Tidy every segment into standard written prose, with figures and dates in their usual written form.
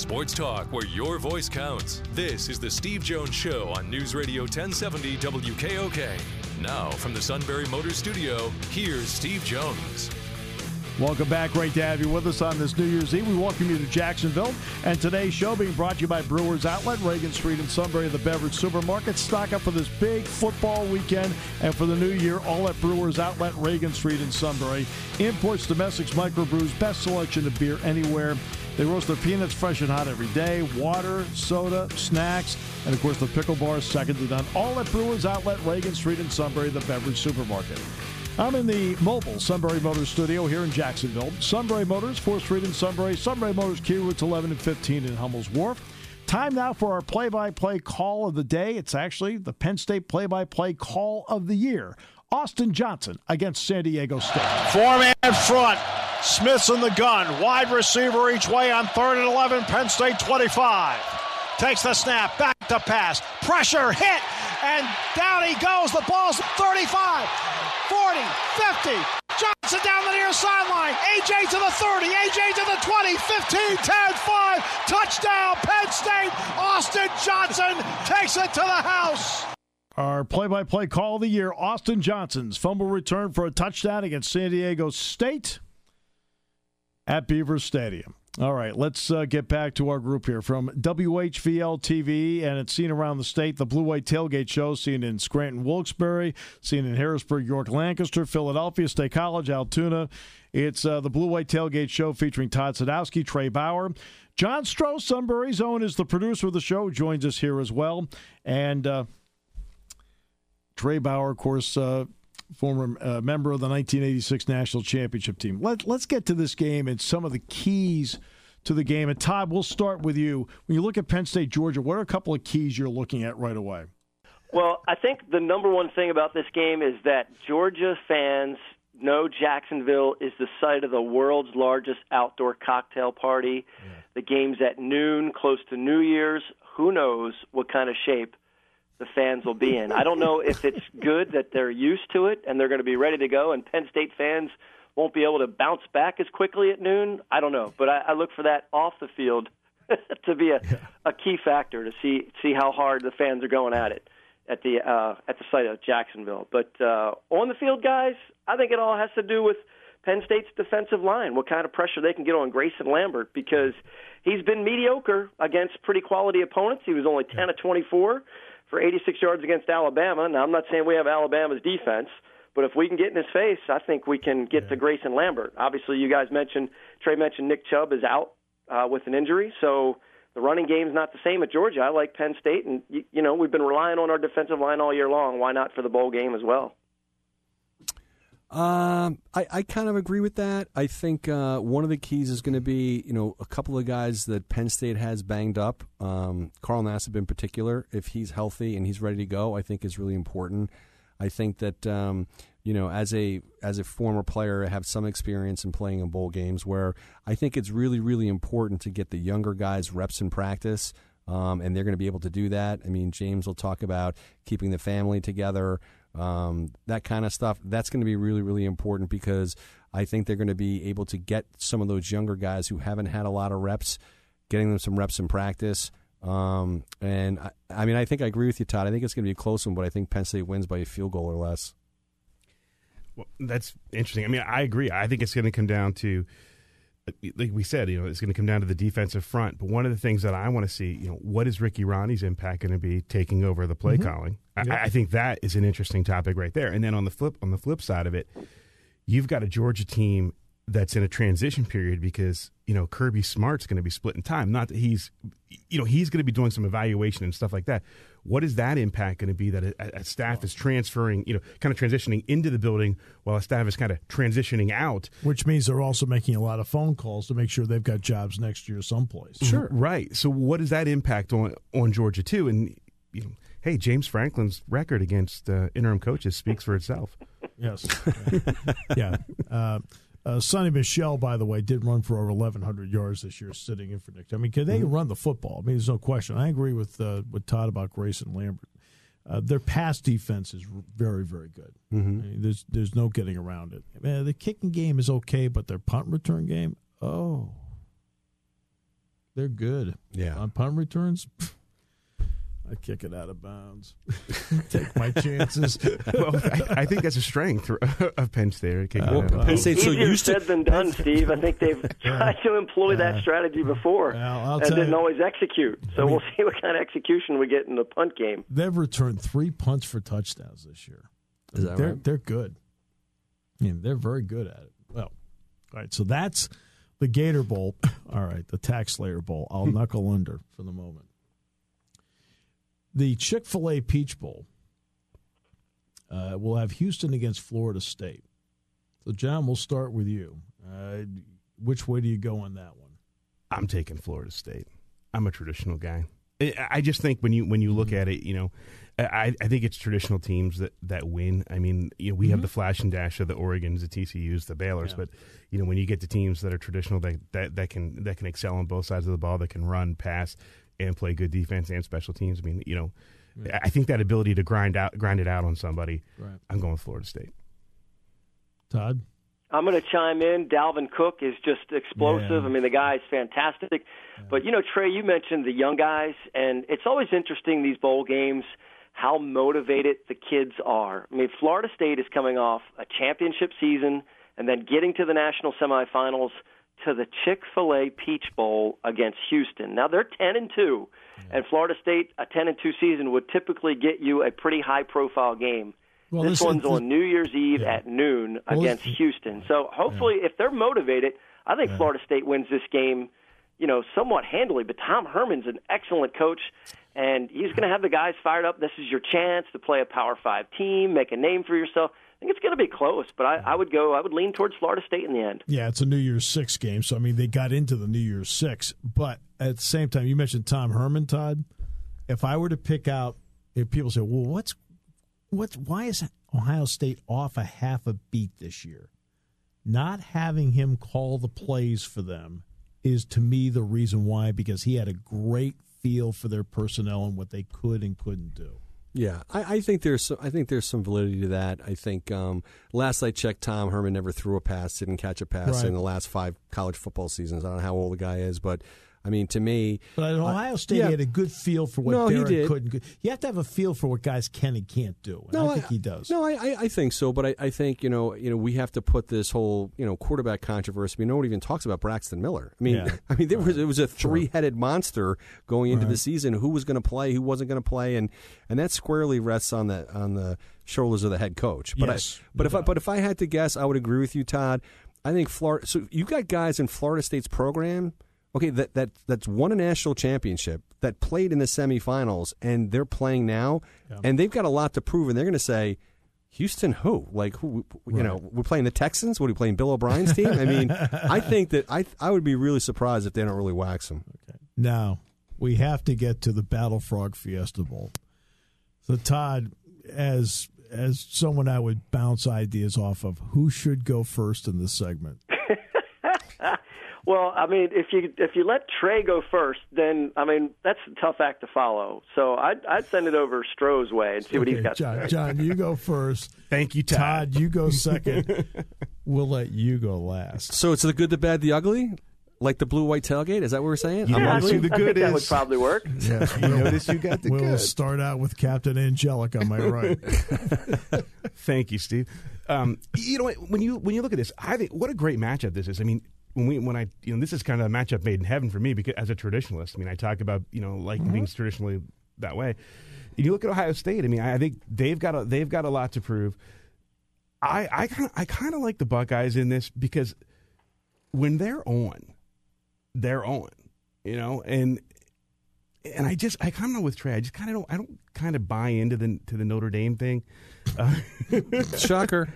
Sports talk where your voice counts. This is the Steve Jones Show on News Radio 1070 WKOK. Now, from the Sunbury Motors Studio, here's Steve Jones. Welcome back. Great to have you with us on this New Year's Eve. We welcome you to Jacksonville. And today's show being brought to you by Brewers Outlet, Reagan Street in Sunbury, the beverage supermarket. Stock up for this big football weekend and for the new year, all at Brewers Outlet, Reagan Street in Sunbury. Imports, domestics, microbrews, best selection of beer anywhere. They roast their peanuts fresh and hot every day. Water, soda, snacks, and, of course, the pickle bar is second to none. All at Brewers Outlet, Reagan Street in Sunbury, the beverage supermarket. I'm in the mobile Sunbury Motors studio here in Jacksonville. Sunbury Motors, 4th Street in Sunbury. Sunbury Motors, Key routes 11 and 15 in Hummel's Wharf. Time now for our play-by-play call of the day. It's actually the Penn State play-by-play call of the year. Austin Johnson against San Diego State. Four-man front. Smith's in the gun. Wide receiver each way on 3rd and 11. Penn State 25. Takes the snap. Back to pass. Pressure. Hit. And down he goes. The ball's 35. 40, 50, Johnson down the near sideline, AJ to the 30, AJ to the 20, 15, 10, 5, touchdown, Penn State, Austin Johnson takes it to the house. Our play-by-play call of the year, Austin Johnson's fumble return for a touchdown against San Diego State at Beaver Stadium. All right, let's get back to our group here. From WHVL TV, and it's seen around the state, the Blue White Tailgate Show, seen in Scranton, Wilkes-Barre, seen in Harrisburg, York, Lancaster, Philadelphia, State College, Altoona. It's the Blue White Tailgate Show featuring Todd Sadowski, Trey Bauer. John Stroh, Sunbury's own, is the producer of the show, joins us here as well. And Trey Bauer, of course, former member of the 1986 National Championship team. Let's get to this game and some of the keys to the game. And, Todd, we'll start with you. When you look at Penn State, Georgia, what are a couple of keys you're looking at right away? Well, I think the number one thing about this game is that Georgia fans know Jacksonville is the site of the world's largest outdoor cocktail party. Yeah. The game's at noon, close to New Year's. Who knows what kind of shape the fans will be in. I don't know if it's good that they're used to it and they're going to be ready to go, and Penn State fans won't be able to bounce back as quickly at noon. I don't know, but I look for that off the field to be a key factor to see how hard the fans are going at it at the site of Jacksonville. But on the field, guys, I think it all has to do with Penn State's defensive line, what kind of pressure they can get on Grayson Lambert, because he's been mediocre against pretty quality opponents. He was only 10 of 24. For 86 yards against Alabama. Now, I'm not saying we have Alabama's defense, but if we can get in his face, I think we can get to Grayson Lambert. Obviously, you guys mentioned, Trey mentioned Nick Chubb is out with an injury, so the running game's not the same at Georgia. I like Penn State, and, you know, we've been relying on our defensive line all year long. Why not for the bowl game as well? I kind of agree with that. I think one of the keys is going to be, you know, a couple of guys that Penn State has banged up. Carl Nassib in particular, if he's healthy and he's ready to go, I think is really important. I think that you know, as a former player, I have some experience in playing in bowl games where I think it's really, really important to get the younger guys reps in practice, and they're going to be able to do that. I mean, James will talk about keeping the family together. That kind of stuff, that's going to be really, really important because I think they're going to be able to get some of those younger guys who haven't had a lot of reps, getting them some reps in practice. And I mean, I think I agree with you, Todd. I think it's going to be a close one, but I think Penn State wins by a field goal or less. Well, that's interesting. I mean, I agree. I think it's going to come down to, like we said, you know, it's going to come down to the defensive front. But one of the things that I want to see, you know, what is Ricky Ronnie's impact going to be taking over the play calling? I think that is an interesting topic right there. And then on the flip side of it, you've got a Georgia team that's in a transition period because, you know, Kirby Smart's going to be splitting time. Not that he's going to be doing some evaluation and stuff like that. What is that impact going to be that a staff is transferring, you know, kind of transitioning into the building while a staff is kind of transitioning out? Which means they're also making a lot of phone calls to make sure they've got jobs next year someplace. Sure. Right. So what is that impact on Georgia, too? And, you know, hey, James Franklin's record against interim coaches speaks for itself. Yes. Yeah. Sonny Michel, by the way, did run for over 1,100 yards this year sitting in for Nick. I mean, can they run the football? I mean, there's no question. I agree with Todd about Grayson Lambert. Their pass defense is very, very good. I mean, there's no getting around it. I mean, the kicking game is okay, but their punt return game, They're good. Yeah. On punt returns, I kick it out of bounds. Take my chances. Well, I think that's a strength of Penn State. Penn State so Easier used said to. than done, Steve. I think they've tried to employ that strategy before I'll and tell didn't you. always execute. So we'll see what kind of execution we get in the punt game. They've returned 3 punts for touchdowns this year. Is that they're, right? They're good. I mean, they're very good at it. Well, all right, so that's the Gator Bowl. All right, the Tax Slayer Bowl. I'll knuckle under for the moment. The Chick-fil-A Peach Bowl will have Houston against Florida State. So, John, we'll start with you. Which way do you go on that one? I'm taking Florida State. I'm a traditional guy. I just think when you look at it, I think it's traditional teams that win. I mean, we have the flash and dash of the Oregons, the TCUs, the Baylors, but when you get to teams that are traditional, that can excel on both sides of the ball, that can run, pass, and play good defense and special teams. I mean, I think that ability to grind it out on somebody. Right. I'm going with Florida State. Todd? I'm going to chime in. Dalvin Cook is just explosive. Yeah. I mean, the guy is fantastic. But, Trey, you mentioned the young guys, and it's always interesting, these bowl games, how motivated the kids are. I mean, Florida State is coming off a championship season and then getting to the national semifinals to the Chick-fil-A Peach Bowl against Houston. Now, they're 10-2, and Florida State, a 10-2 season, would typically get you a pretty high-profile game. Well, this one's on New Year's Eve at noon against Houston. So hopefully, if they're motivated, I think Florida State wins this game, somewhat handily. But Tom Herman's an excellent coach, and he's going to have the guys fired up. This is your chance to play a Power 5 team, make a name for yourself. I think it's going to be close, but I would lean towards Florida State in the end. Yeah, it's a New Year's 6 game, so, I mean, they got into the New Year's 6. But at the same time, you mentioned Tom Herman, Todd. If I were to pick out, if people say, well, why is Ohio State off a half a beat this year? Not having him call the plays for them is, to me, the reason why, because he had a great feel for their personnel and what they could and couldn't do. Yeah, I think there's some validity to that. I think last I checked, Tom Herman never threw a pass, didn't catch a pass in the last 5 college football seasons. I don't know how old the guy is, but I mean, to me, but at Ohio State, he had a good feel for what Derek couldn't. You have to have a feel for what guys can and can't do. And I think he does. No, I think so, but I think we have to put this whole quarterback controversy. No one even talks about Braxton Miller. I mean, it was a 3-headed monster going into the season. Who was going to play? Who wasn't going to play? And that squarely rests on the shoulders of the head coach. But if I had to guess, I would agree with you, Todd. I think Florida. So you got guys in Florida State's program. Okay, that's won a national championship, that played in the semifinals, and they're playing now, and they've got a lot to prove, and they're going to say, Houston who? Like, who? We're playing the Texans? What, are you playing Bill O'Brien's team? I mean, I think that I would be really surprised if they don't really wax them. Okay. Now, we have to get to the Battle Frog Fiesta Bowl. So, Todd, as someone I would bounce ideas off of, who should go first in this segment? Well, I mean, if you let Trey go first, then that's a tough act to follow. So I'd send it over Stroh's way and see what he's got to say. John, you go first. Thank you, Todd. Todd, you go second. We'll let you go last. So it's the good, the bad, the ugly, like the blue-white tailgate. Is that what we're saying? Yeah, I think that would probably work. Yeah, you notice you got the good. We'll start out with Captain Angelic on my right. Thank you, Steve. You know what? When you look at this, I think what a great matchup this is. I mean, this is kind of a matchup made in heaven for me because as a traditionalist, I mean, I talk about being traditionally that way. And you look at Ohio State. I mean, I think they've got a lot to prove. I kind of like the Buckeyes in this because when they're on, and I kind of know with Trey, I don't kind of buy into the Notre Dame thing. Shocker.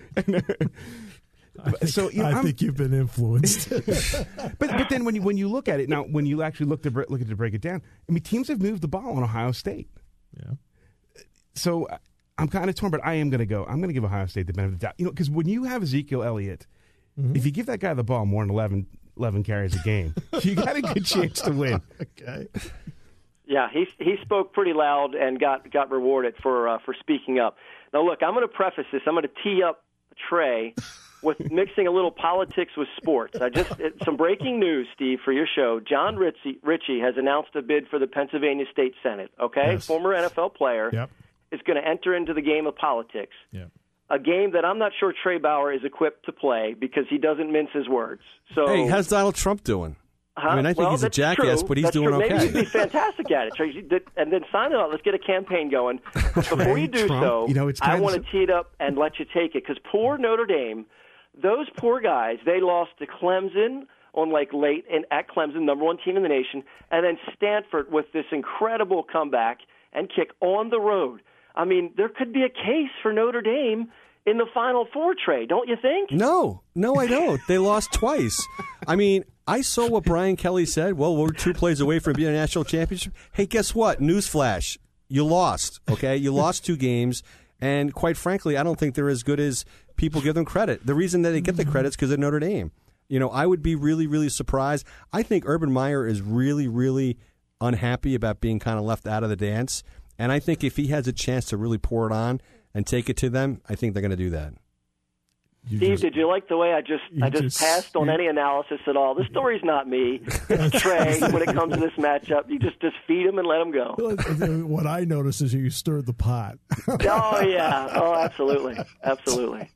I think you've been influenced. but then when you look at it now, when you actually look at it to break it down, I mean, teams have moved the ball on Ohio State. Yeah. So I'm kind of torn, but I'm going to give Ohio State the benefit of the doubt. Because when you have Ezekiel Elliott, if you give that guy the ball more than 11 carries a game, you got a good chance to win. Okay. Yeah, he spoke pretty loud and got rewarded for speaking up. Now, look, I'm going to preface this. I'm going to tee up Trey with mixing a little politics with sports. Some breaking news, Steve, for your show. John Ritchie has announced a bid for the Pennsylvania State Senate. Okay, yes. Former NFL player is going to enter into the game of politics. Yep. A game that I'm not sure Trey Bauer is equipped to play because he doesn't mince his words. So, hey, how's Donald Trump doing? I mean, I think he's a jackass, but he's doing okay. Maybe he'd be fantastic at it. And then sign it up. Let's get a campaign going. Before you do so, I want to tee it up and let you take it because poor Notre Dame, those poor guys, they lost to Clemson on late and at Clemson, number one team in the nation, and then Stanford with this incredible comeback and kick on the road. I mean, there could be a case for Notre Dame in the Final Four, Trey, don't you think? No, I don't. They lost twice. I mean, I saw what Brian Kelly said. Well, we're 2 plays away from being a national championship. Hey, guess what? Newsflash. You lost, okay? You lost 2 games, and quite frankly, I don't think they're as good as people give them credit. The reason that they get the credit is because of Notre Dame. I would be really, really surprised. I think Urban Meyer is really, really unhappy about being kind of left out of the dance, and I think if he has a chance to really pour it on and take it to them, I think they're going to do that. Steve, did you like the way I just passed on any analysis at all? The story's not me. It's Trey. When it comes to this matchup, you just feed him and let him go. What I noticed is you stirred the pot. Oh, yeah. Oh, absolutely. Absolutely.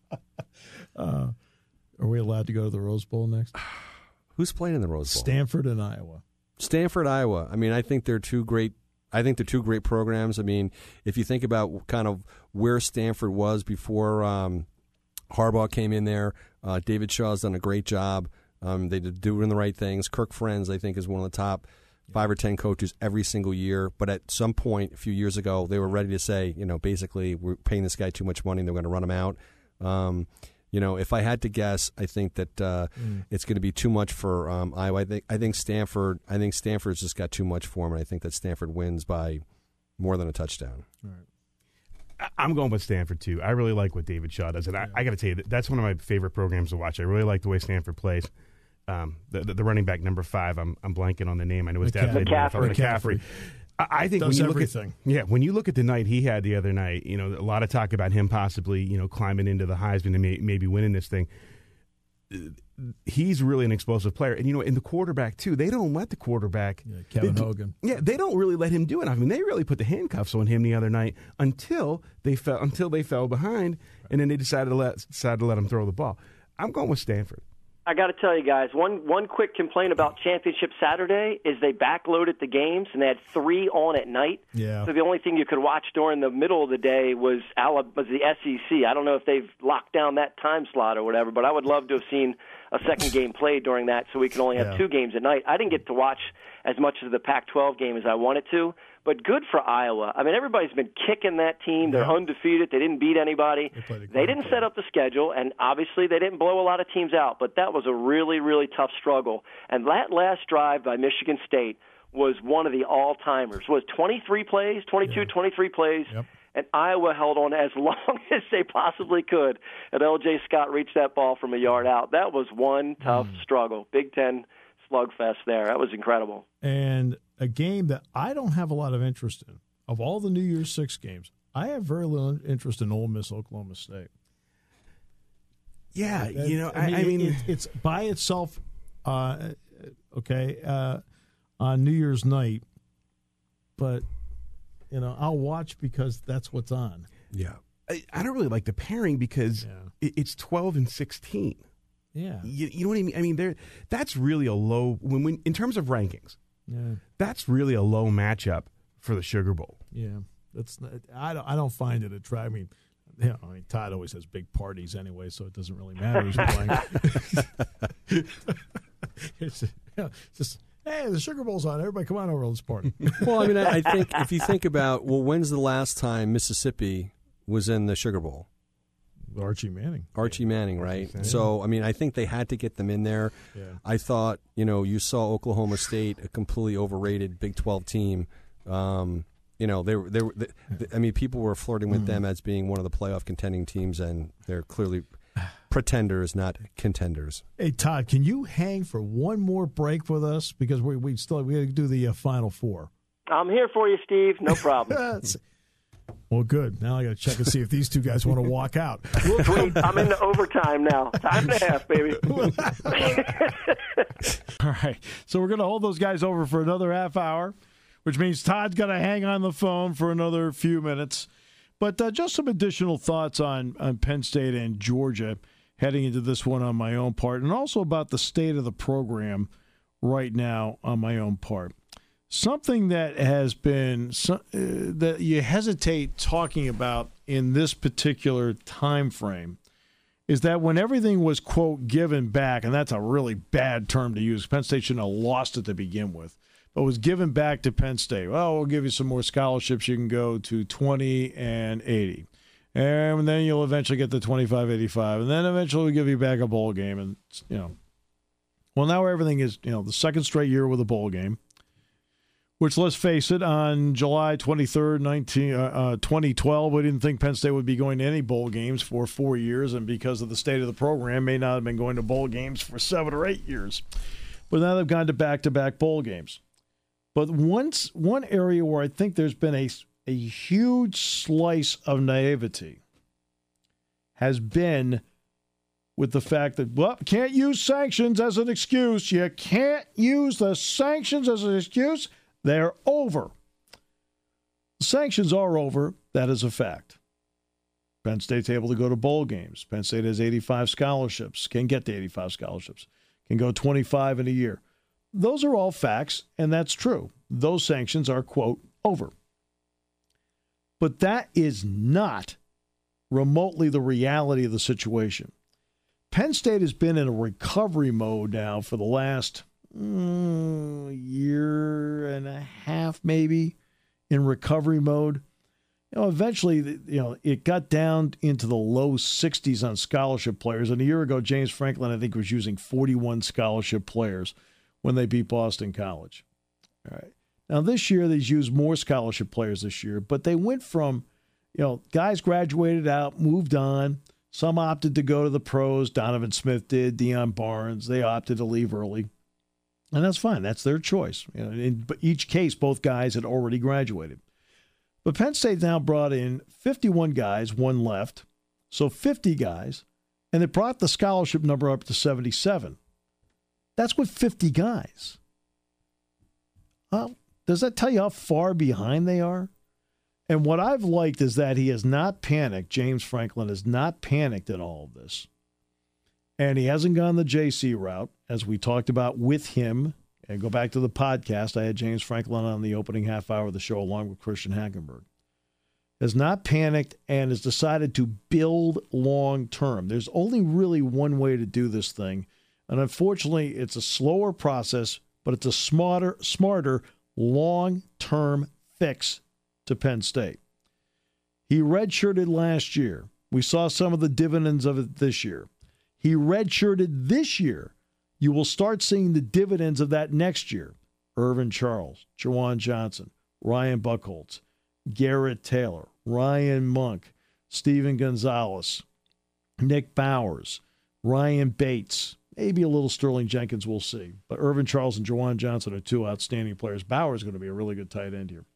Are we allowed to go to the Rose Bowl next? Who's playing in the Rose Bowl? Stanford and Iowa. Stanford, Iowa. I mean, I think they're two great programs. I mean, if you think about kind of where Stanford was before Harbaugh came in there, David Shaw's done a great job. They're doing the right things. Kirk Ferentz, I think, is one of the top 5 or 10 coaches every single year. But at some point a few years ago, they were ready to say, basically, we're paying this guy too much money and they're going to run him out. If I had to guess, I think that it's going to be too much for Iowa. I think Stanford's just got too much for him, and I think that Stanford wins by more than a touchdown. All right. I'm going with Stanford, too. I really like what David Shaw does. And I got to tell you, that's one of my favorite programs to watch. I really like the way Stanford plays. The running back, number 5, I'm blanking on the name. I know his dad played McCaffrey. I think when you look at the night he had the other night, a lot of talk about him possibly, climbing into the Heisman and maybe winning this thing. He's really an explosive player. And, in the quarterback, too, they don't let the quarterback. Yeah, Kevin Hogan. Yeah, they don't really let him do it. I mean, they really put the handcuffs on him the other night until they fell behind, and then they decided to let him throw the ball. I'm going with Stanford. I got to tell you guys, one quick complaint about Championship Saturday is they backloaded the games and they had 3 on at night. Yeah. So the only thing you could watch during the middle of the day was the SEC. I don't know if they've locked down that time slot or whatever, but I would love to have seen a second game played during that so we can only have 2 games at night. I didn't get to watch as much of the Pac-12 game as I wanted to, but good for Iowa. I mean, everybody's been kicking that team. They're undefeated. They didn't beat anybody. They didn't set up the schedule, and obviously they didn't blow a lot of teams out, but that was a really, really tough struggle. And that last drive by Michigan State was one of the all-timers. It was 23 plays, 23 plays, and Iowa held on as long as they possibly could, and L.J. Scott reached that ball from a yard out. That was one tough struggle. Big Ten slugfest there. That was incredible. And a game that I don't have a lot of interest in. Of all the New Year's 6 games, I have very little interest in Ole Miss, Oklahoma State. Yeah, I mean, it's by itself, on New Year's night, but I'll watch because that's what's on. Yeah, I don't really like the pairing because it's 12 and 16. Yeah, you know what I mean. I mean, that's really a low when in terms of rankings. Yeah, that's really a low matchup for the Sugar Bowl. Yeah, that's not, I don't find it attractive. I mean, Todd always has big parties anyway, so it doesn't really matter who's playing. It's just hey, the Sugar Bowl's on. Everybody, come on over to this party. Well, I mean, I think if you think about when's the last time Mississippi was in the Sugar Bowl? Archie Manning, right? So, I mean, I think they had to get them in there. Yeah. I thought, you saw Oklahoma State, a completely overrated Big 12 team. I mean, people were flirting with them as being one of the playoff contending teams, and they're clearly pretenders, not contenders. Hey, Todd, can you hang for one more break with us because we got to do the Final Four? I'm here for you, Steve. No problem. Well, good. Now I got to check and see if these two guys want to walk out. Sweet. I'm into overtime now. Time and a half, baby. All right. So we're going to hold those guys over for another half hour, which means Todd's got to hang on the phone for another few minutes. But just some additional thoughts on Penn State and Georgia heading into this one on my own part, and also about the state of the program right now on my own part. Something that has been that you hesitate talking about in this particular time frame is that when everything was, quote, given back, and that's a really bad term to use. Penn State shouldn't have lost it to begin with, but was given back to Penn State. Well, we'll give you some more scholarships. You can go to 20 and 80. And then you'll eventually get to 25, 85. And then eventually we'll give you back a bowl game. And, well, now everything is, the second straight year with a bowl game. Which, let's face it, on July 23rd, 2012, we didn't think Penn State would be going to any bowl games for 4 years, and because of the state of the program, may not have been going to bowl games for 7 or 8 years. But now they've gone to back-to-back bowl games. But one area where I think there's been a huge slice of naivety has been with the fact that, well, can't use sanctions as an excuse. You can't use the sanctions as an excuse. They're over. The sanctions are over. That is a fact. Penn State's able to go to bowl games. Penn State has 85 scholarships, can get to 85 scholarships, can go 25 in a year. Those are all facts, and that's true. Those sanctions are, quote, over. But that is not remotely the reality of the situation. Penn State has been in a recovery mode now for the last year and a half, maybe, in recovery mode. Eventually, it got down into the low 60s on scholarship players. And a year ago, James Franklin, I think, was using 41 scholarship players when they beat Boston College. All right. Now, this year, they've used more scholarship players this year, but they went from, guys graduated out, moved on. Some opted to go to the pros. Donovan Smith did. Deion Barnes. They opted to leave early. And that's fine. That's their choice. In each case, both guys had already graduated. But Penn State now brought in 51 guys, one left, so 50 guys, and they brought the scholarship number up to 77. That's with 50 guys. Does that tell you how far behind they are? And what I've liked is that he has not panicked. James Franklin has not panicked in all of this. And he hasn't gone the JC route, as we talked about with him. And go back to the podcast. I had James Franklin on the opening half hour of the show along with Christian Hackenberg. Has not panicked and has decided to build long term. There's only really one way to do this thing. And unfortunately, it's a slower process, but it's a smarter long-term fix to Penn State. He redshirted last year. We saw some of the dividends of it this year. He redshirted this year. You will start seeing the dividends of that next year. Irvin Charles, Juwan Johnson, Ryan Buchholz, Garrett Taylor, Ryan Monk, Steven Gonzalez, Nick Bowers, Ryan Bates, maybe a little Sterling Jenkins, we'll see. But Irvin Charles and Juwan Johnson are two outstanding players. Bowers is going to be a really good tight end here.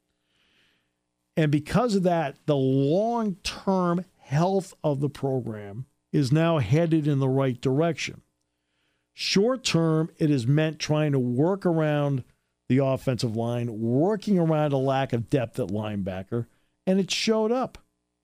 And because of that, the long-term health of the program is now headed in the right direction. Short term, it has meant trying to work around the offensive line, working around a lack of depth at linebacker, and it showed up.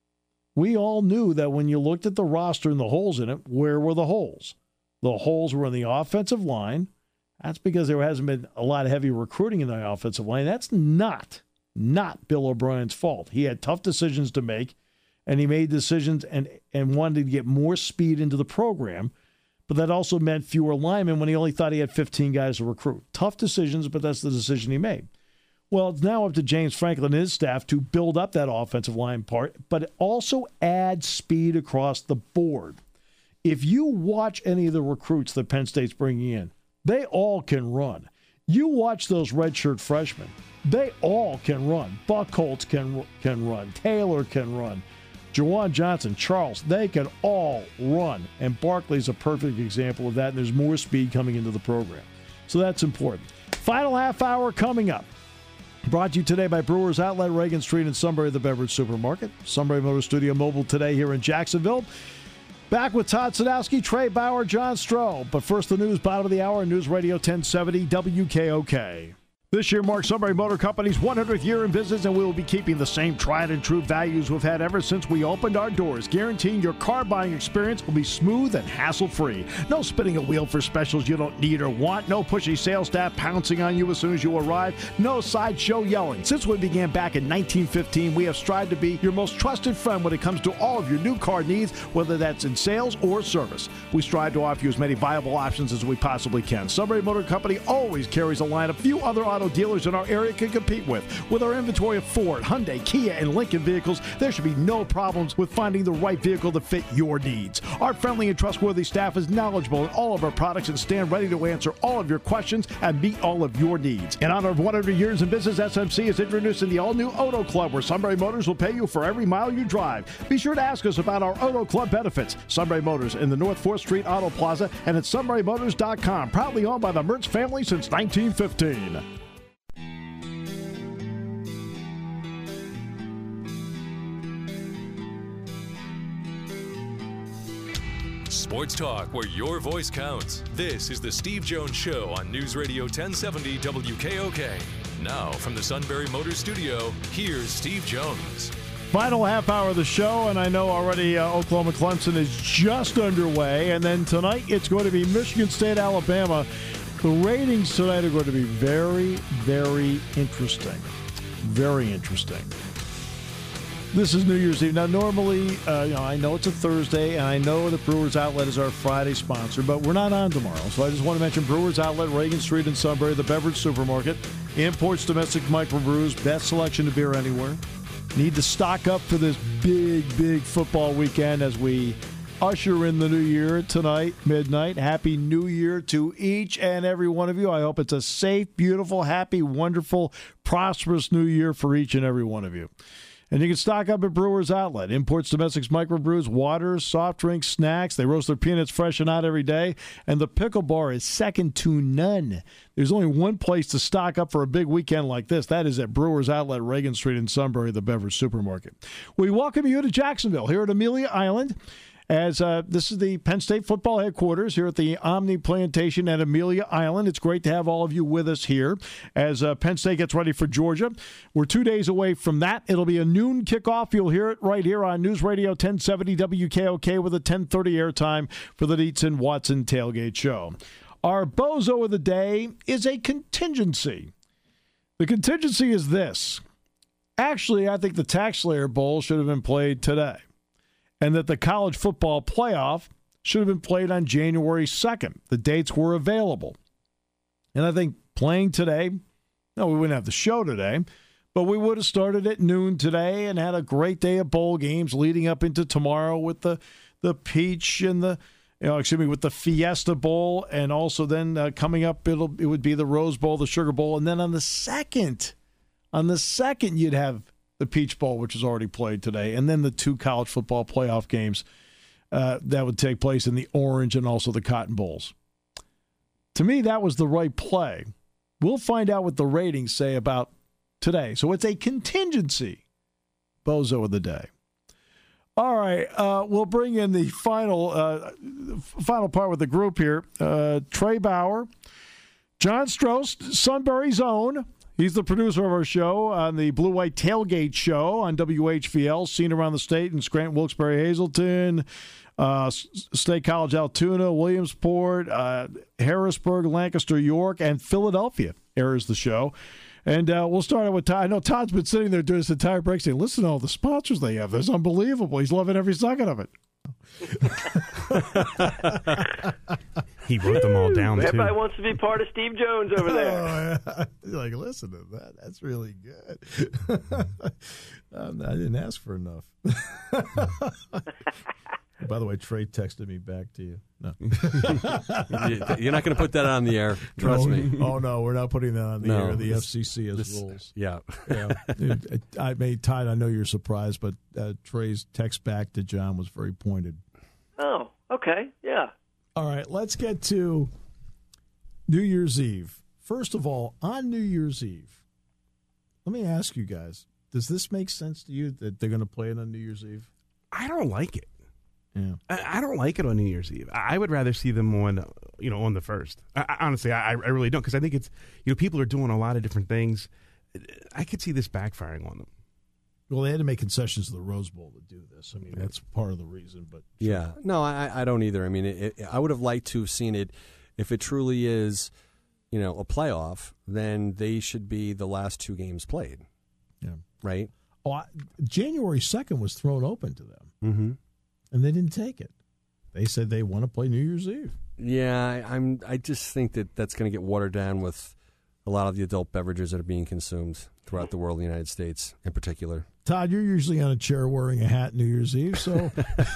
We all knew that when you looked at the roster and the holes in it, where were the holes? The holes were in the offensive line. That's because there hasn't been a lot of heavy recruiting in the offensive line. That's not Bill O'Brien's fault. He had tough decisions to make, and he made decisions and wanted to get more speed into the program. But that also meant fewer linemen when he only thought he had 15 guys to recruit. Tough decisions, but that's the decision he made. Well, it's now up to James Franklin and his staff to build up that offensive line part, but also add speed across the board. If you watch any of the recruits that Penn State's bringing in, they all can run. You watch those redshirt freshmen, they all can run. Buchholz can run. Taylor can run. Juwan Johnson, Charles, they can all run. And Barkley's a perfect example of that, and there's more speed coming into the program. So that's important. Final half hour coming up. Brought to you today by Brewers Outlet, Reagan Street in Sunbury, the beverage supermarket. Sunbury Motor Studio mobile today here in Jacksonville. Back with Todd Sadowski, Trey Bauer, John Stroh. But first, the news, bottom of the hour, News Radio 1070 WKOK. This year marks Sunbury Motor Company's 100th year in business, and we will be keeping the same tried and true values we've had ever since we opened our doors, guaranteeing your car buying experience will be smooth and hassle-free. No spinning a wheel for specials you don't need or want. No pushy sales staff pouncing on you as soon as you arrive. No sideshow yelling. Since we began back in 1915, we have strived to be your most trusted friend when it comes to all of your new car needs, whether that's in sales or service. We strive to offer you as many viable options as we possibly can. Sunbury Motor Company always carries a line of few other auto dealers in our area can compete with. With our inventory of Ford, Hyundai, Kia, and Lincoln vehicles, there should be no problems with finding the right vehicle to fit your needs. Our friendly and trustworthy staff is knowledgeable in all of our products and stand ready to answer all of your questions and meet all of your needs. In honor of 100 years in business, SMC is introducing the all-new Auto Club, where Sunbury Motors will pay you for every mile you drive. Be sure to ask us about our Auto Club benefits. Sunbury Motors in the North 4th Street Auto Plaza and at sunburymotors.com. Proudly owned by the Mertz family since 1915. Sports talk where your voice counts. This is the Steve Jones Show on News Radio 1070 WKOK. Now from the Sunbury Motor Studio, here's Steve Jones. Final half hour of the show, and I know already Oklahoma Clemson is just underway. And then tonight it's going to be Michigan State, Alabama. The ratings tonight are going to be very, very interesting. Very interesting. This is New Year's Eve. Now, normally, I know it's a Thursday, and I know the Brewers Outlet is our Friday sponsor, but we're not on tomorrow. So I just want to mention Brewers Outlet, Reagan Street in Sunbury, the beverage supermarket, imports domestic microbrews, best selection of beer anywhere. Need to stock up for this big, big football weekend as we usher in the new year tonight, midnight. Happy New Year to each and every one of you. I hope it's a safe, beautiful, happy, wonderful, prosperous new year for each and every one of you. And you can stock up at Brewers Outlet. Imports, domestics, microbrews, waters, soft drinks, snacks. They roast their peanuts fresh and out every day. And the pickle bar is second to none. There's only one place to stock up for a big weekend like this. That is at Brewers Outlet, Reagan Street in Sunbury, the beverage supermarket. We welcome you to Jacksonville, here at Amelia Island, as this is the Penn State football headquarters here at the Omni Plantation at Amelia Island. It's great to have all of you with us here as Penn State gets ready for Georgia. We're 2 days away from that. It'll be a noon kickoff. You'll hear it right here on News Radio 1070 WKOK with a 10:30 airtime for the Dietz and Watson Tailgate Show. Our bozo of the day is a contingency. The contingency is this. Actually, I think the TaxSlayer Bowl should have been played today, and that the college football playoff should have been played on January 2nd. The dates were available. And I think playing today, no, we wouldn't have the show today, but we would have started at noon today and had a great day of bowl games leading up into tomorrow with the Peach and with the Fiesta Bowl, and also then coming up it would be the Rose Bowl, the Sugar Bowl, and then on the second you'd have the Peach Bowl, which is already played today, and then the two college football playoff games that would take place in the Orange and also the Cotton Bowls. To me, that was the right play. We'll find out what the ratings say about today. So it's a contingency bozo of the day. All right, we'll bring in the final part with the group here. Trey Bauer, John Stroh, Sunbury's own. He's the producer of our show on the Blue White Tailgate Show on WHVL, seen around the state in Scranton, Wilkes-Barre, Hazleton, State College, Altoona, Williamsport, Harrisburg, Lancaster, York, and Philadelphia airs the show. And we'll start out with Todd. I know Todd's been sitting there during this entire break saying, listen to all the sponsors they have. That's unbelievable. He's loving every second of it. He wrote them all down, too. Everybody wants to be part of Steve Jones over there. Like, listen to that. That's really good. I didn't ask for enough. By the way, Trey texted me back to you. No. You're not going to put that on the air. Trust me. Oh, no, we're not putting that on the air. The FCC has rules. Yeah. Todd, I know you're surprised, but Trey's text back to John was very pointed. Oh, okay. Yeah. All right, let's get to New Year's Eve. First of all, on New Year's Eve, Let me ask you guys, does this make sense to you that they're going to play it on New Year's Eve? I don't like it. Yeah. I don't like it on New Year's Eve. I would rather see them on the first. Honestly, I really don't, because I think it's, people are doing a lot of different things. I could see this backfiring on them. Well, they had to make concessions to the Rose Bowl to do this. I mean, that's part of the reason. But sure. Yeah, no, I don't either. I mean, I would have liked to have seen it. If it truly is, a playoff, then they should be the last 2 games played. Yeah. Right. January 2nd was thrown open to them, and they didn't take it. They said they want to play New Year's Eve. Yeah, I just think that's going to get watered down with a lot of the adult beverages that are being consumed throughout the world, the United States in particular. Todd, you're usually on a chair wearing a hat New Year's Eve, so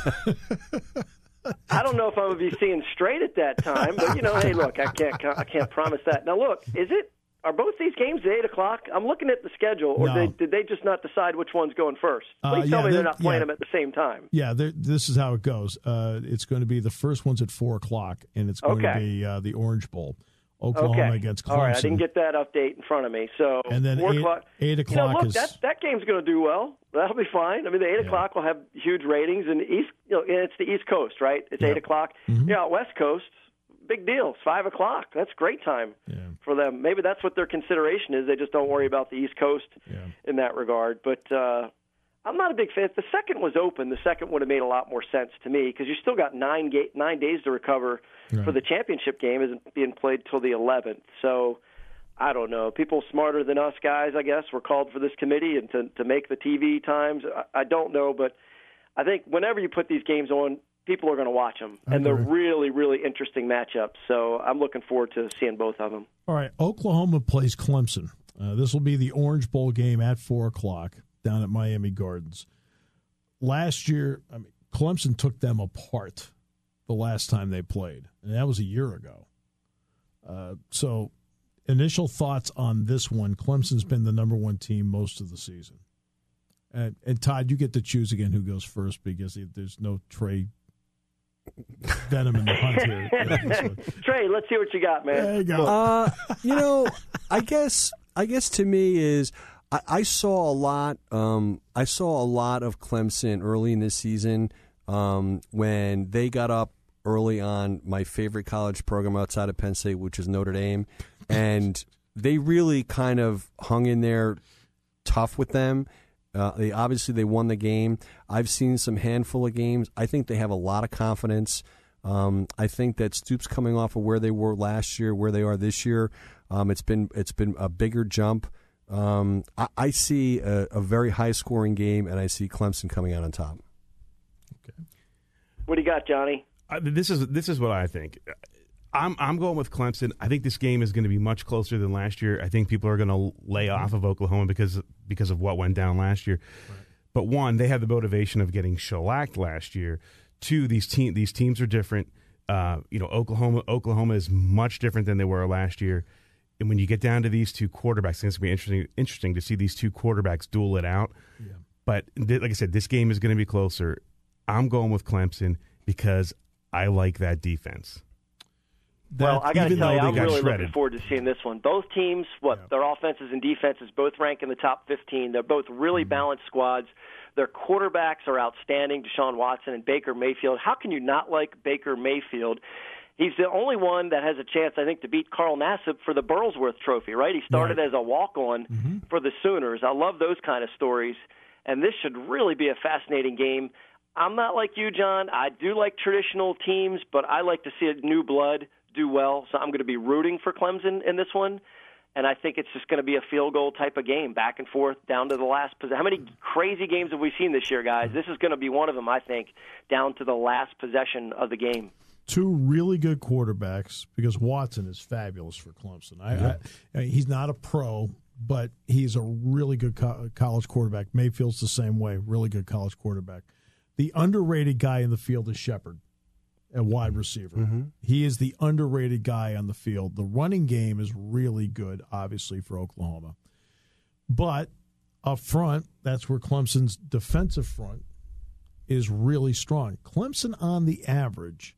I don't know if I would be seeing straight at that time, but hey, look, I can't promise that. Now, look, are both these games at 8:00? I'm looking at the schedule, or No. did they just not decide which one's going first? Please tell me they're not playing them at the same time. Yeah, this is how it goes. It's going to be the first one's at 4:00, and it's going to be the Orange Bowl. Oklahoma against Clemson. All right, I didn't get that update in front of me. So and then 4 o'clock. 8 o'clock look, that game's going to do well. That'll be fine. I mean, the 8 o'clock will have huge ratings, and it's the East Coast, right? It's 8 o'clock. Mm-hmm. Yeah, West Coast, big deal. It's 5 o'clock. That's great time for them. Maybe that's what their consideration is. They just don't worry about the East Coast in that regard. But I'm not a big fan. If the second was open, the second would have made a lot more sense to me, because you still got 9 days to recover for the championship game. Isn't being played till the 11th. So I don't know. People smarter than us guys, I guess, were called for this committee and to make the TV times. I don't know, but I think whenever you put these games on, people are going to watch them, and they're really, really interesting matchups. So I'm looking forward to seeing both of them. All right, Oklahoma plays Clemson. This will be the Orange Bowl game at 4:00 down at Miami Gardens. Last year, Clemson took them apart the last time they played, and that was a year ago. So initial thoughts on this one. Clemson's been the number 1 team most of the season. And Todd, you get to choose again who goes first, because there's no Trey Venom in the hunt here. Trey, let's see what you got, man. There you go. I guess to me is I saw a lot. I saw a lot of Clemson early in this season when they got up early on my favorite college program outside of Penn State, which is Notre Dame, and they really kind of hung in there tough with them. They won the game. I've seen some handful of games. I think they have a lot of confidence. I think that Stoops coming off of where they were last year, where they are this year, it's been a bigger jump. I see a very high scoring game, and I see Clemson coming out on top. Okay. What do you got, Johnny? This is what I think. I'm going with Clemson. I think this game is going to be much closer than last year. I think people are going to lay off of Oklahoma because of what went down last year. Right. But one, they had the motivation of getting shellacked last year. Two, these teams are different. Oklahoma is much different than they were last year. And when you get down to these two quarterbacks, I think it's going to be interesting to see these two quarterbacks duel it out. Yeah. But like I said, this game is going to be closer. I'm going with Clemson because I like that defense. Well, I got to tell you, I'm really looking forward to seeing this one. Both teams, their offenses and defenses both rank in the top 15. They're both really balanced squads. Their quarterbacks are outstanding, Deshaun Watson and Baker Mayfield. How can you not like Baker Mayfield? He's the only one that has a chance, I think, to beat Carl Nassib for the Burlsworth Trophy, right? He started as a walk-on for the Sooners. I love those kind of stories, and this should really be a fascinating game. I'm not like you, John. I do like traditional teams, but I like to see a new blood do well, so I'm going to be rooting for Clemson in this one, and I think it's just going to be a field goal type of game, back and forth, down to the last possession. How many crazy games have we seen this year, guys? This is going to be one of them, I think, down to the last possession of the game. Two really good quarterbacks, because Watson is fabulous for Clemson. He's not a pro, but he's a really good college quarterback. Mayfield's the same way, really good college quarterback. The underrated guy in the field is Shepard, a wide receiver. He is the underrated guy on the field. The running game is really good, obviously, for Oklahoma. But up front, that's where Clemson's defensive front is really strong. Clemson, on the average,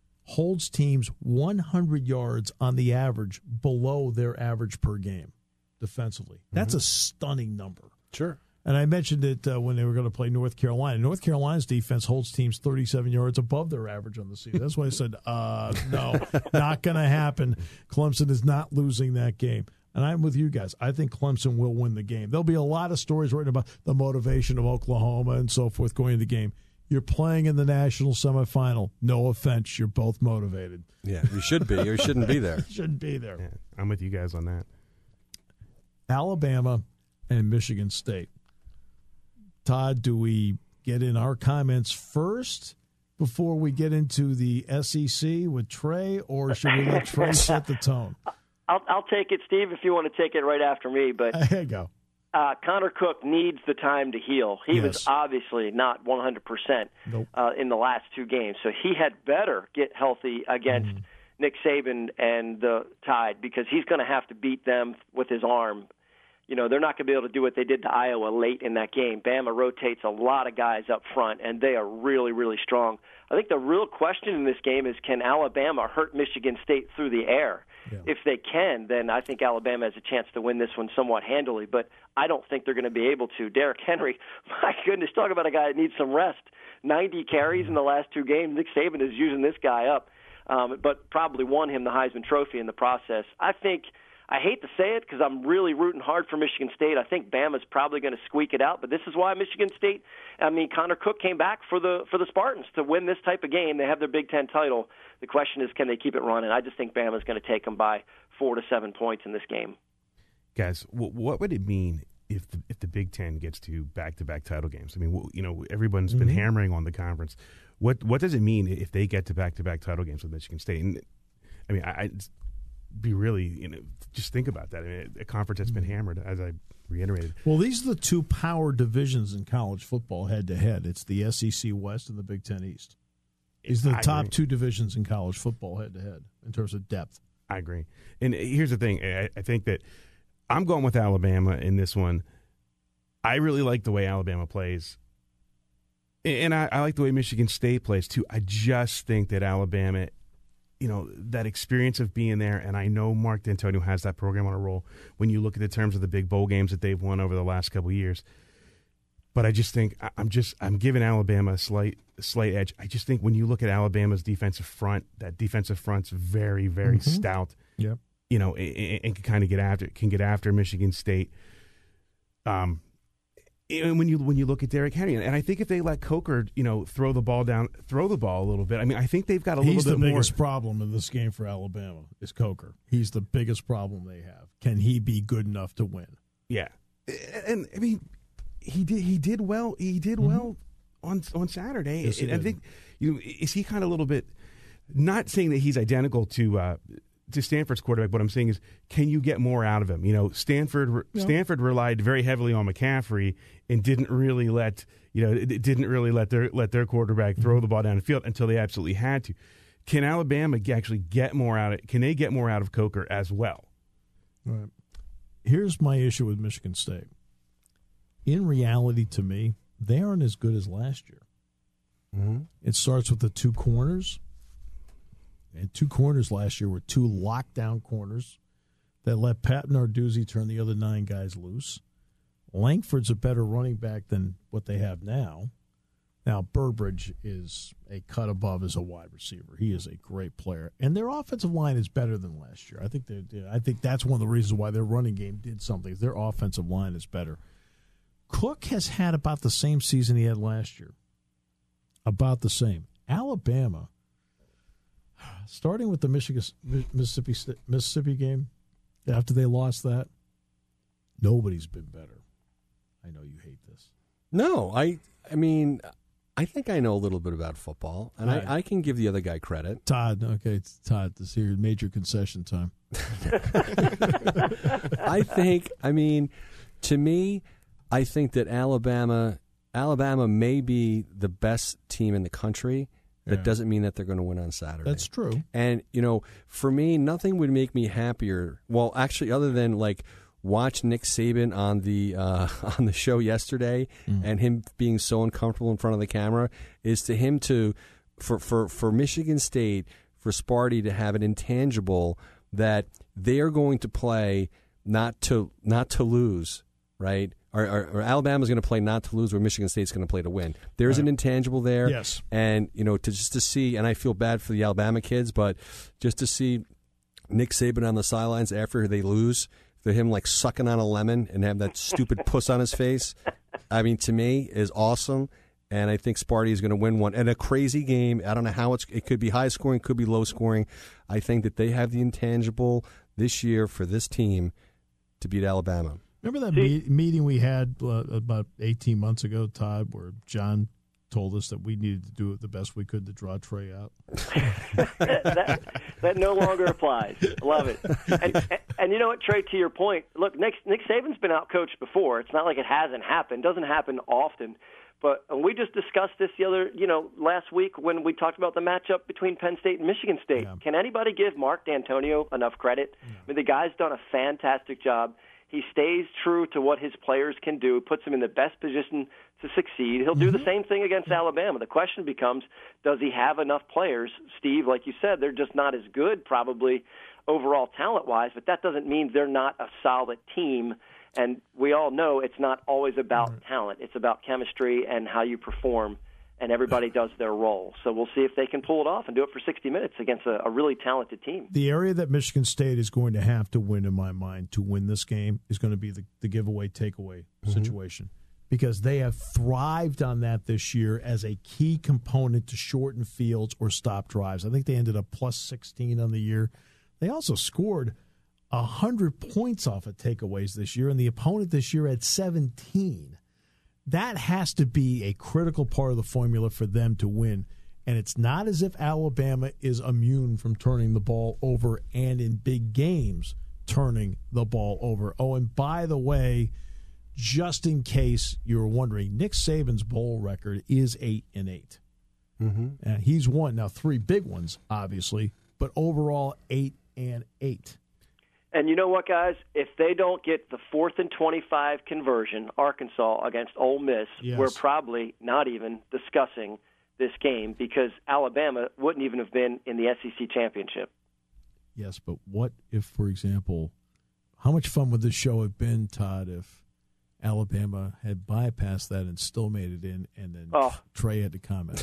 holds teams 100 yards on the average below their average per game. defensively. That's a stunning number. Sure. And I mentioned it when they were going to play North Carolina. North Carolina's defense holds teams 37 yards above their average on the season. That's why I said, no, not going to happen. Clemson is not losing that game. And I'm with you guys. I think Clemson will win the game. There'll be a lot of stories written about the motivation of Oklahoma and so forth going into the game. You're playing in the national semifinal. No offense, you're both motivated. Yeah, you should be. You shouldn't be there. Shouldn't be there. Yeah, I'm with you guys on that. Alabama and Michigan State. Todd, do we get in our comments first before we get into the SEC with Trey, or should we let Trey set the tone? I'll take it, Steve, if you want to take it right after me. But There you go. Connor Cook needs the time to heal. He was obviously not 100% in the last two games, so he had better get healthy against Nick Saban and the Tide, because he's going to have to beat them with his arm. You know, they're not going to be able to do what they did to Iowa late in that game. Bama rotates a lot of guys up front, and they are really, really strong. I think the real question in this game is, can Alabama hurt Michigan State through the air? Yeah. If they can, then I think Alabama has a chance to win this one somewhat handily, but I don't think they're going to be able to. Derrick Henry, my goodness, talk about a guy that needs some rest. 90 carries in the last two games. Nick Saban is using this guy up, but probably won him the Heisman Trophy in the process. I hate to say it because I'm really rooting hard for Michigan State. I think Bama's probably going to squeak it out, but this is why Michigan State, Connor Cook came back for the Spartans to win this type of game. They have their Big Ten title. The question is, can they keep it running? I just think Bama's going to take them by 4 to 7 points in this game. Guys, what would it mean if the Big Ten gets to back-to-back title games? I mean, everyone's been hammering on the conference. What does it mean if they get to back-to-back title games with Michigan State? And I mean, I be really, just think about that. I mean, a conference that's been hammered, as I reiterated. Well, these are the two power divisions in college football head-to-head. It's the SEC West and the Big Ten East. These are the top two divisions in college football head-to-head in terms of depth. I agree. And here's the thing. I think that I'm going with Alabama in this one. I really like the way Alabama plays. And I like the way Michigan State plays, too. I just think that Alabama, that experience of being there, and I know Mark D'Antonio has that program on a roll when you look at the terms of the big bowl games that they've won over the last couple of years. But I just think I'm giving Alabama a slight edge. I just think when you look at Alabama's defensive front, that defensive front's very, very stout. Yep. And can get after Michigan State. And when you look at Derrick Henry, and I think if they let Coker, throw the ball a little bit, I mean, I think they've got a little bit more. He's the biggest problem in this game for Alabama is Coker. He's the biggest problem they have. Can he be good enough to win? Yeah, and I mean, he did well. He did well on Saturday. Yes, and I think is he kind of a little bit, not saying that he's identical to Stanford's quarterback. What I'm saying is, can you get more out of him? Stanford relied very heavily on McCaffrey and didn't really let their quarterback throw the ball down the field until they absolutely had to. Can Alabama actually get more out of? Can they get more out of Coker as well? Right. Here's my issue with Michigan State. In reality, to me, they aren't as good as last year. It starts with the two corners. And two corners last year were two lockdown corners that let Pat Narduzzi turn the other 9 guys loose. Langford's a better running back than what they have now. Now, Burbridge is a cut above as a wide receiver. He is a great player. And their offensive line is better than last year. I think that's one of the reasons why their running game did something. Their offensive line is better. Cook has had about the same season he had last year. About the same. Alabama, starting with the Mississippi game, after they lost that, nobody's been better. I know you hate this. No, I mean, I think I know a little bit about football, and I can give the other guy credit. Todd, okay, Todd, this is your major concession time. To me, I think that Alabama may be the best team in the country. That doesn't mean that they're going to win on Saturday. That's true. And, for me, nothing would make me happier. Well, actually, other than, watch Nick Saban on the show yesterday and him being so uncomfortable in front of the camera, is for Michigan State, for Sparty to have an intangible that they are going to play not to lose, right? Or Alabama's going to play not to lose, where Michigan State's going to play to win. There's an intangible there. Yes. And, to see, and I feel bad for the Alabama kids, but just to see Nick Saban on the sidelines after they lose, for him like sucking on a lemon and have that stupid puss on his face, I mean, to me, is awesome. And I think Sparty is going to win one. And a crazy game. I don't know how it could be high scoring, could be low scoring. I think that they have the intangible this year for this team to beat Alabama. Remember that meeting we had about 18 months ago, Todd, where John told us that we needed to do it the best we could to draw Trey out? that no longer applies. Love it. And you know what, Trey, to your point, look, Nick Saban's been outcoached before. It's not like it hasn't happened. It doesn't happen often. But we just discussed this last week when we talked about the matchup between Penn State and Michigan State. Yeah. Can anybody give Mark D'Antonio enough credit? Yeah. I mean, the guy's done a fantastic job. He stays true to what his players can do, puts them in the best position to succeed. He'll do the same thing against Alabama. The question becomes, does he have enough players? Steve, like you said, they're just not as good probably overall talent-wise, but that doesn't mean they're not a solid team. And we all know it's not always about talent. It's about chemistry and how you perform, and everybody does their role. So we'll see if they can pull it off and do it for 60 minutes against a really talented team. The area that Michigan State is going to have to win, in my mind, to win this game is going to be the giveaway, takeaway situation, because they have thrived on that this year as a key component to shorten fields or stop drives. I think they ended up plus 16 on the year. They also scored 100 points off of takeaways this year, and the opponent this year had 17. That has to be a critical part of the formula for them to win. And it's not as if Alabama is immune from turning the ball over and in big games turning the ball over. Oh, and by the way, just in case you're wondering, Nick Saban's bowl record is 8-8. And he's won now 3 big ones, obviously, but overall 8-8. And you know what, guys? If they don't get the 4th and 25 conversion, Arkansas against Ole Miss, we're probably not even discussing this game because Alabama wouldn't even have been in the SEC championship. Yes, but what if, for example, how much fun would this show have been, Todd, if Alabama had bypassed that and still made it in, and then Trey had to comment?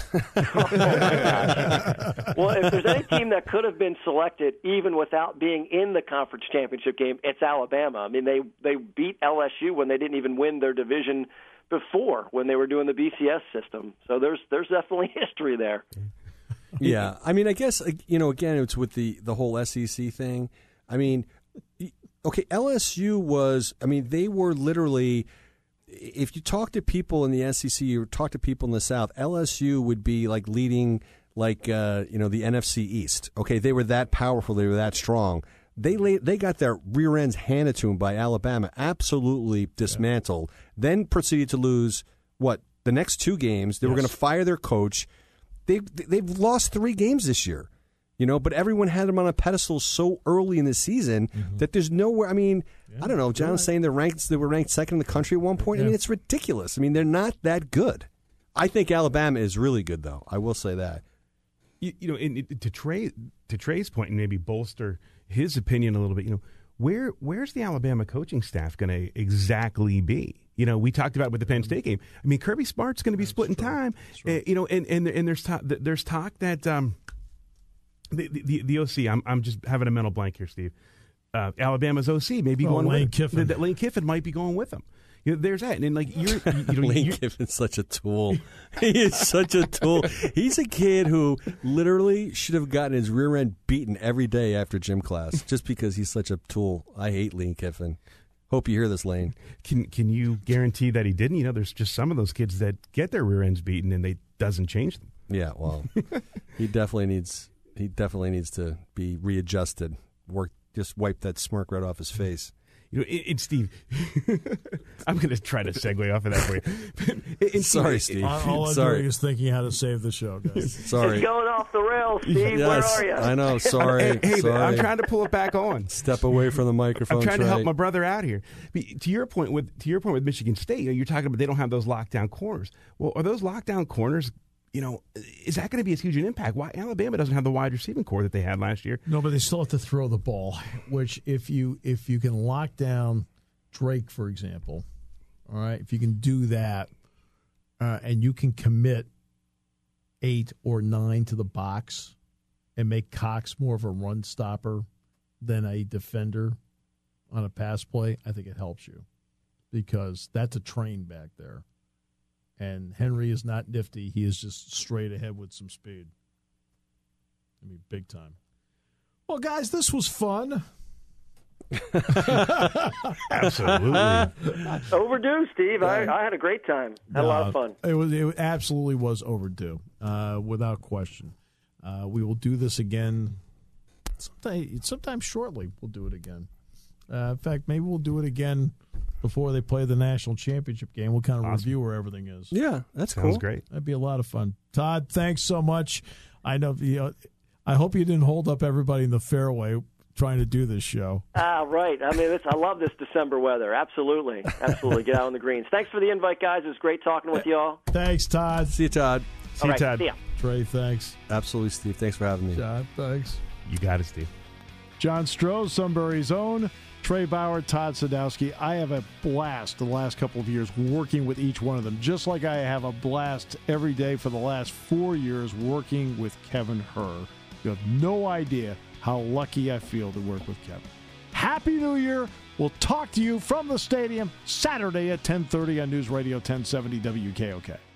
Well, if there's any team that could have been selected even without being in the conference championship game, it's Alabama. I mean, they beat LSU when they didn't even win their division before, when they were doing the BCS system. So there's definitely history there. Yeah, I mean, I guess, again, it's with the whole SEC thing. I mean, okay, LSU they were literally, if you talk to people in the SEC or talk to people in the South, LSU would be like leading the NFC East. Okay, they were that powerful, they were that strong. They got their rear ends handed to them by Alabama, absolutely dismantled, then proceeded to lose, the next 2 games. They were going to fire their coach. They've lost 3 games this year. But everyone had them on a pedestal so early in the season that there's nowhere. I mean, I don't know. John was saying they were ranked 2nd in the country at one point. I mean, it's ridiculous. I mean, they're not that good. I think Alabama is really good, though. I will say that. To Trey's point, and maybe bolster his opinion a little bit. Where's the Alabama coaching staff going to exactly be? We talked about with the Penn State game. I mean, Kirby Smart's going to be splitting time. Right. And there's talk that. The OC, I'm just having a mental blank here, Steve. Alabama's OC may be going Lane with Kiffin. Lane Kiffin might be going with them. There's that, and Lane Kiffin's such a tool. He is such a tool. He's a kid who literally should have gotten his rear end beaten every day after gym class just because he's such a tool. I hate Lane Kiffin. Hope you hear this, Lane. Can you guarantee that he didn't? There's just some of those kids that get their rear ends beaten and they doesn't change them. Yeah, well, he definitely needs to be readjusted. Just wipe that smirk right off his face. It's Steve. I'm going to try to segue off of that for you. Sorry, Steve. All I'm doing is thinking how to save the show, guys. Sorry. It's going off the rails, Steve. Yes, where are you? I know. Sorry. Hey, sorry. I'm trying to pull it back on. Step away from the microphone. I'm trying to help my brother out here. To your point with Michigan State, you're talking about they don't have those lockdown corners. Well, are those lockdown corners is that going to be as huge an impact? Why Alabama doesn't have the wide receiving core that they had last year? No, but they still have to throw the ball, which if you can lock down Drake, for example, all right, if you can do that and you can commit 8 or 9 to the box and make Cox more of a run stopper than a defender on a pass play, I think it helps you because that's a train back there. And Henry is not nifty. He is just straight ahead with some speed. I mean, big time. Well, guys, this was fun. Absolutely. Overdue, Steve. I had a great time. Had a lot of fun. It absolutely was overdue, without question. We will do this again sometime shortly. We'll do it again. In fact, maybe we'll do it again before they play the national championship game. We'll kind of review where everything is. Yeah, that's cool. Sounds great. That'd be a lot of fun. Todd, thanks so much. I know. I hope you didn't hold up everybody in the fairway trying to do this show. Right. I mean, I love this December weather. Absolutely. Get out on the greens. Thanks for the invite, guys. It was great talking with you all. Thanks, Todd. See you, Todd. See you, Todd. See ya. Trey, thanks. Absolutely, Steve. Thanks for having me. John, thanks. You got it, Steve. John Stroh, Sunbury's own, Trey Bauer, Todd Sadowski. I have a blast the last couple of years working with each one of them, just like I have a blast every day for the last 4 years working with Kevin Herr. You have no idea how lucky I feel to work with Kevin. Happy New Year. We'll talk to you from the stadium Saturday at 10:30 on News Radio 1070 WKOK.